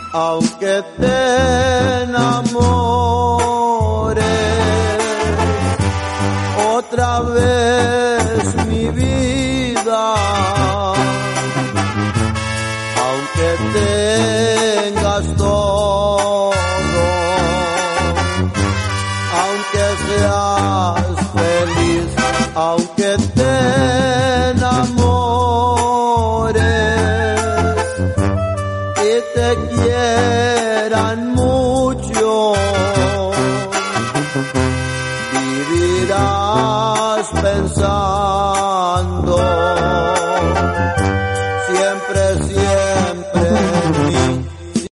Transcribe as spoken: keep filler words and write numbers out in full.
aunque te enamores otra vez mi vida, aunque tengas todo, aunque seas feliz, aunque te